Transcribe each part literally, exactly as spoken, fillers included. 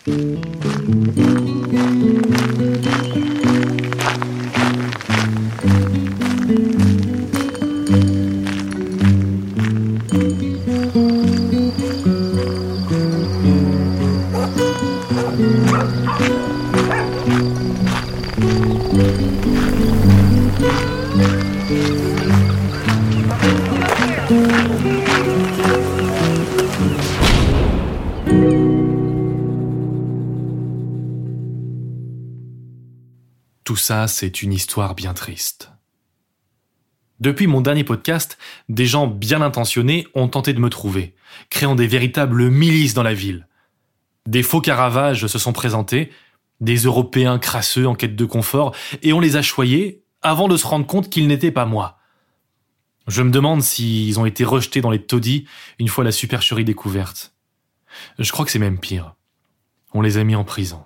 Tout ça, c'est une histoire bien triste. Depuis mon dernier podcast, des gens bien intentionnés ont tenté de me trouver, créant des véritables milices dans la ville. Des faux Caravages se sont présentés, des Européens crasseux en quête de confort, et on les a choyés avant de se rendre compte qu'ils n'étaient pas moi. Je me demande s'ils ont été rejetés dans les taudis une fois la supercherie découverte. Je crois que c'est même pire. On les a mis en prison.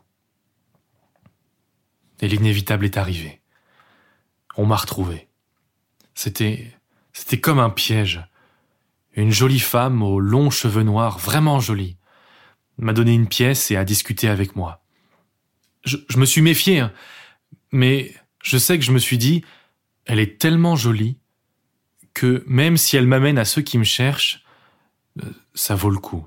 Et l'inévitable est arrivé. On m'a retrouvé. C'était, c'était comme un piège. Une jolie femme aux longs cheveux noirs, vraiment jolie, m'a donné une pièce et a discuté avec moi. Je, je me suis méfié, hein, mais je sais que je me suis dit, elle est tellement jolie que même si elle m'amène à ceux qui me cherchent, ça vaut le coup.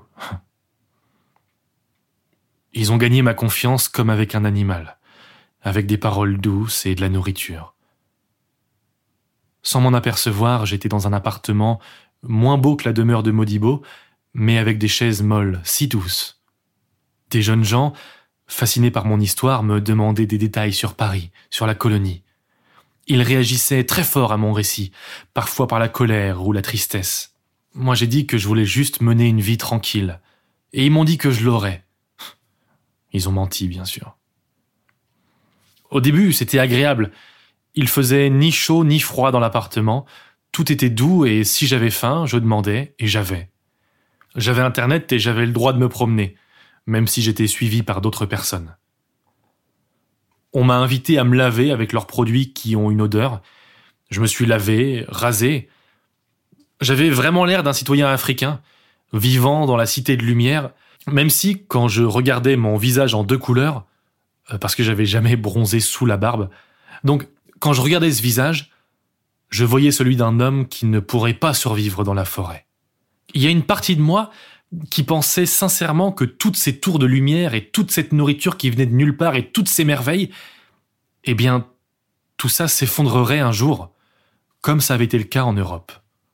Ils ont gagné ma confiance comme avec un animal, avec des paroles douces et de la nourriture. Sans m'en apercevoir, j'étais dans un appartement moins beau que la demeure de Modibo, mais avec des chaises molles, si douces. Des jeunes gens, fascinés par mon histoire, me demandaient des détails sur Paris, sur la colonie. Ils réagissaient très fort à mon récit, parfois par la colère ou la tristesse. Moi, j'ai dit que je voulais juste mener une vie tranquille, et ils m'ont dit que je l'aurais. Ils ont menti, bien sûr. Au début, c'était agréable. Il faisait ni chaud ni froid dans l'appartement. Tout était doux et si j'avais faim, je demandais et j'avais. J'avais Internet et j'avais le droit de me promener, même si j'étais suivi par d'autres personnes. On m'a invité à me laver avec leurs produits qui ont une odeur. Je me suis lavé, rasé. J'avais vraiment l'air d'un citoyen africain, vivant dans la cité de lumière, même si, quand je regardais mon visage en deux couleurs, parce que j'avais jamais bronzé sous la barbe, donc quand je regardais ce visage, je voyais celui d'un homme qui ne pourrait pas survivre dans la forêt. Il y a une partie de moi qui pensait sincèrement que toutes ces tours de lumière et toute cette nourriture qui venait de nulle part et toutes ces merveilles, eh bien, tout ça s'effondrerait un jour, comme ça avait été le cas en Europe.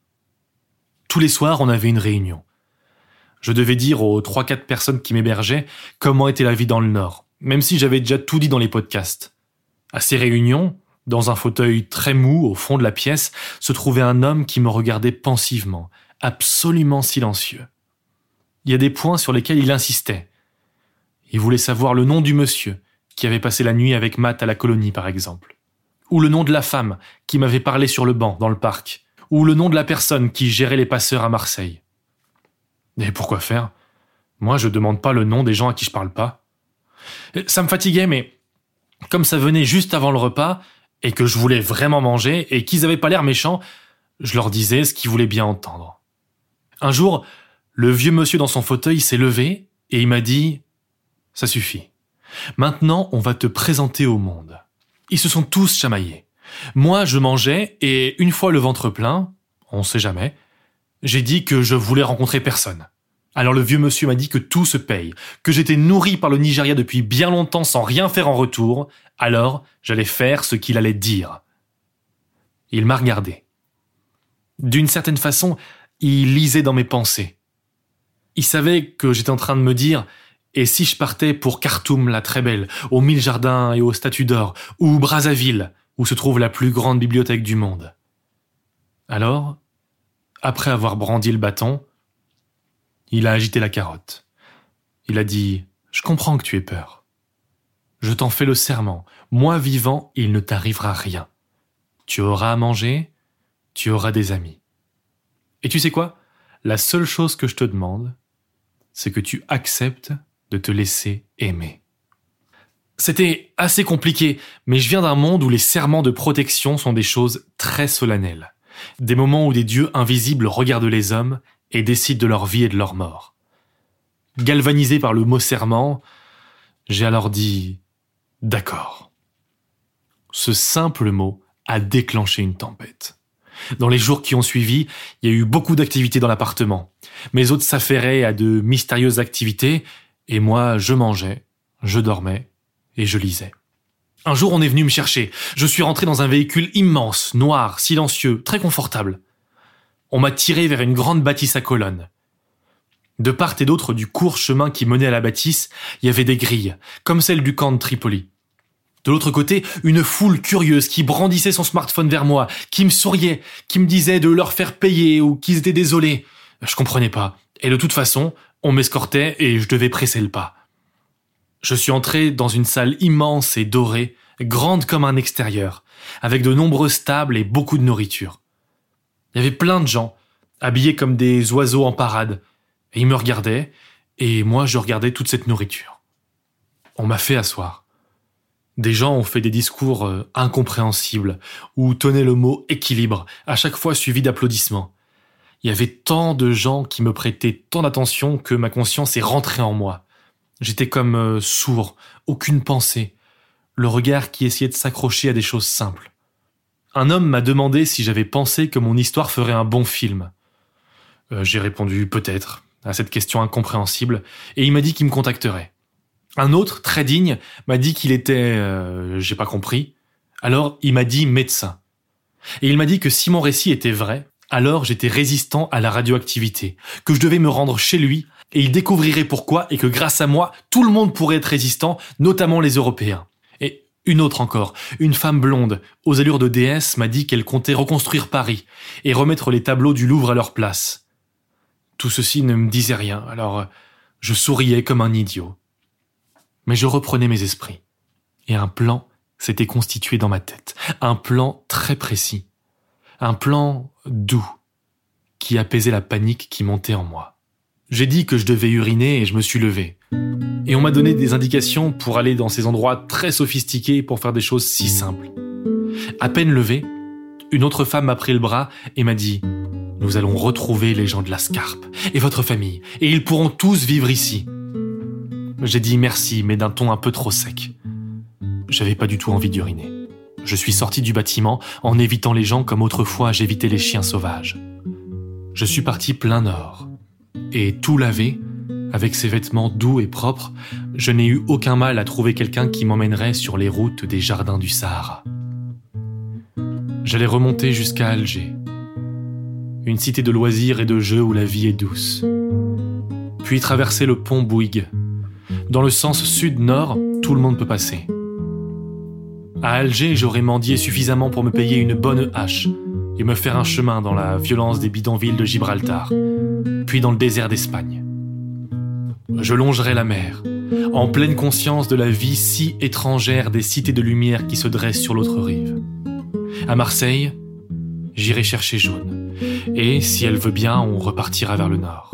Tous les soirs, on avait une réunion. Je devais dire aux trois quatre personnes qui m'hébergeaient comment était la vie dans le Nord, même si j'avais déjà tout dit dans les podcasts. À ces réunions, dans un fauteuil très mou au fond de la pièce, se trouvait un homme qui me regardait pensivement, absolument silencieux. Il y a des points sur lesquels il insistait. Il voulait savoir le nom du monsieur qui avait passé la nuit avec Matt à la colonie, par exemple. Ou le nom de la femme qui m'avait parlé sur le banc, dans le parc. Ou le nom de la personne qui gérait les passeurs à Marseille. Et pourquoi faire ? Moi, je demande pas le nom des gens à qui je parle pas. Ça me fatiguait, mais comme ça venait juste avant le repas, et que je voulais vraiment manger, et qu'ils avaient pas l'air méchants, je leur disais ce qu'ils voulaient bien entendre. Un jour, le vieux monsieur dans son fauteuil s'est levé, et il m'a dit « Ça suffit. Maintenant, on va te présenter au monde. » Ils se sont tous chamaillés. Moi, je mangeais, et une fois le ventre plein, on sait jamais, j'ai dit que je voulais rencontrer personne. Alors le vieux monsieur m'a dit que tout se paye, que j'étais nourri par le Nigeria depuis bien longtemps sans rien faire en retour, alors j'allais faire ce qu'il allait dire. Il m'a regardé. D'une certaine façon, il lisait dans mes pensées. Il savait que j'étais en train de me dire « Et si je partais pour Khartoum la très belle, aux mille jardins et aux statues d'or, ou Brazzaville, où se trouve la plus grande bibliothèque du monde ?» Alors, après avoir brandi le bâton, il a agité la carotte. Il a dit « Je comprends que tu aies peur. Je t'en fais le serment. Moi vivant, il ne t'arrivera rien. Tu auras à manger, tu auras des amis. Et tu sais quoi ? La seule chose que je te demande, c'est que tu acceptes de te laisser aimer. » C'était assez compliqué, mais je viens d'un monde où les serments de protection sont des choses très solennelles. Des moments où des dieux invisibles regardent les hommes et décident de leur vie et de leur mort. Galvanisé par le mot serment, J'ai alors dit « D'accord ». Ce simple mot a déclenché une tempête. Dans les jours qui ont suivi, il y a eu beaucoup d'activités dans l'appartement. Mes hôtes s'affairaient à de mystérieuses activités, et moi, je mangeais, je dormais et je lisais. Un jour, on est venu me chercher. Je suis rentré dans un véhicule immense, noir, silencieux, très confortable. On m'a tiré vers une grande bâtisse à colonnes. De part et d'autre du court chemin qui menait à la bâtisse, il y avait des grilles, comme celle du camp de Tripoli. De l'autre côté, une foule curieuse qui brandissait son smartphone vers moi, qui me souriait, qui me disait de leur faire payer ou qu'ils étaient désolés. Je comprenais pas. Et de toute façon, on m'escortait et je devais presser le pas. Je suis entré dans une salle immense et dorée, grande comme un extérieur, avec de nombreuses tables et beaucoup de nourriture. Il y avait plein de gens, habillés comme des oiseaux en parade, et ils me regardaient, et moi je regardais toute cette nourriture. On m'a fait asseoir. Des gens ont fait des discours euh, incompréhensibles, où tenait le mot « équilibre », à chaque fois suivi d'applaudissements. Il y avait tant de gens qui me prêtaient tant d'attention que ma conscience est rentrée en moi. J'étais comme euh, sourd, aucune pensée, le regard qui essayait de s'accrocher à des choses simples. Un homme m'a demandé si j'avais pensé que mon histoire ferait un bon film. Euh, j'ai répondu peut-être à cette question incompréhensible, et il m'a dit qu'il me contacterait. Un autre, très digne, m'a dit qu'il était... Euh, j'ai pas compris. Alors il m'a dit médecin. Et il m'a dit que si mon récit était vrai, alors j'étais résistant à la radioactivité, que je devais me rendre chez lui, et il découvrirait pourquoi, et que grâce à moi, tout le monde pourrait être résistant, notamment les Européens. Et une autre encore, une femme blonde, aux allures de déesse, m'a dit qu'elle comptait reconstruire Paris, et remettre les tableaux du Louvre à leur place. Tout ceci ne me disait rien, alors je souriais comme un idiot. Mais je reprenais mes esprits, et un plan s'était constitué dans ma tête, un plan très précis, un plan doux, qui apaisait la panique qui montait en moi. J'ai dit que je devais uriner et je me suis levé. Et on m'a donné des indications pour aller dans ces endroits très sophistiqués pour faire des choses si simples. À peine levé, une autre femme m'a pris le bras et m'a dit « Nous allons retrouver les gens de la Scarpe et votre famille, et ils pourront tous vivre ici. » J'ai dit merci, mais d'un ton un peu trop sec. J'avais pas du tout envie d'uriner. Je suis sorti du bâtiment en évitant les gens comme autrefois j'évitais les chiens sauvages. Je suis parti plein nord. Et tout lavé, avec ses vêtements doux et propres, je n'ai eu aucun mal à trouver quelqu'un qui m'emmènerait sur les routes des jardins du Sahara. J'allais remonter jusqu'à Alger, une cité de loisirs et de jeux où la vie est douce. Puis traverser le pont Bouygues. Dans le sens sud-nord, tout le monde peut passer. À Alger, j'aurais mendié suffisamment pour me payer une bonne hache et me faire un chemin dans la violence des bidonvilles de Gibraltar, puis dans le désert d'Espagne. Je longerai la mer, en pleine conscience de la vie si étrangère des cités de lumière qui se dressent sur l'autre rive. À Marseille, j'irai chercher Jaune, et si elle veut bien, on repartira vers le nord.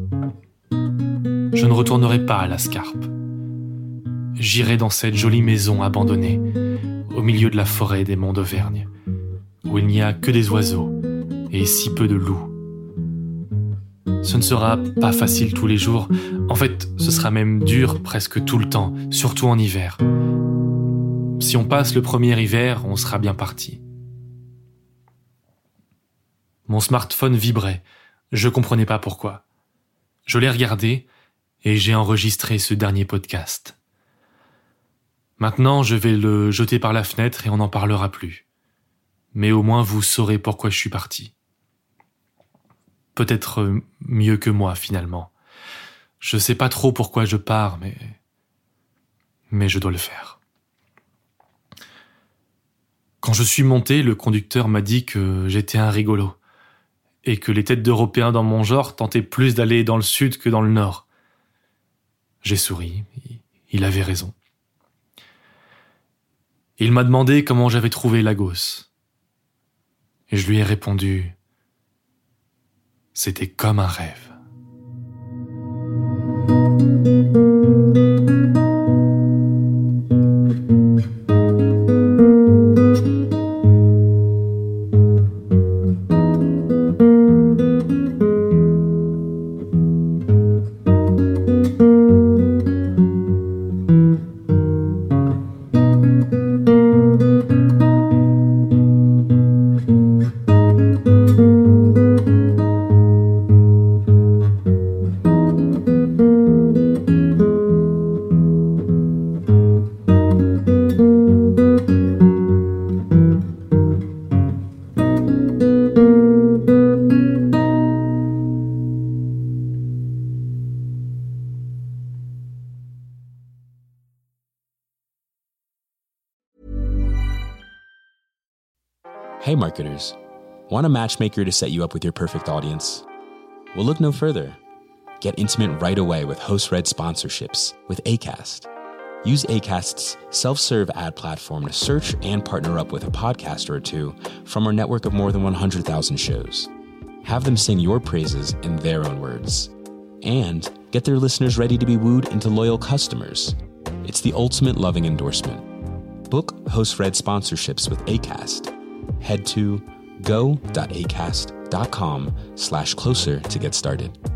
Je ne retournerai pas à la Scarpe. J'irai dans cette jolie maison abandonnée, au milieu de la forêt des monts d'Auvergne, où il n'y a que des oiseaux et si peu de loups. Ce ne sera pas facile tous les jours, en fait, ce sera même dur presque tout le temps, surtout en hiver. Si on passe le premier hiver, on sera bien parti. Mon smartphone vibrait, je comprenais pas pourquoi. Je l'ai regardé et j'ai enregistré ce dernier podcast. Maintenant, je vais le jeter par la fenêtre et on n'en parlera plus. Mais au moins vous saurez pourquoi je suis parti. Peut-être mieux que moi, finalement. Je sais pas trop pourquoi je pars, mais... mais je dois le faire. Quand je suis monté, le conducteur m'a dit que j'étais un rigolo, et que les têtes d'Européens dans mon genre tentaient plus d'aller dans le sud que dans le nord. J'ai souri, il avait raison. Il m'a demandé comment j'avais trouvé Lagos. Et je lui ai répondu, c'était comme un rêve. Hey marketers, want a matchmaker to set you up with your perfect audience? Well, look no further. Get intimate right away with host-read sponsorships with Acast. Use Acast's self-serve ad platform to search and partner up with a podcaster or two from our network of more than one hundred thousand shows. Have them sing your praises in their own words. And get their listeners ready to be wooed into loyal customers. It's the ultimate loving endorsement. Book host-read sponsorships with Acast. Head to go.acast.com slash closer to get started.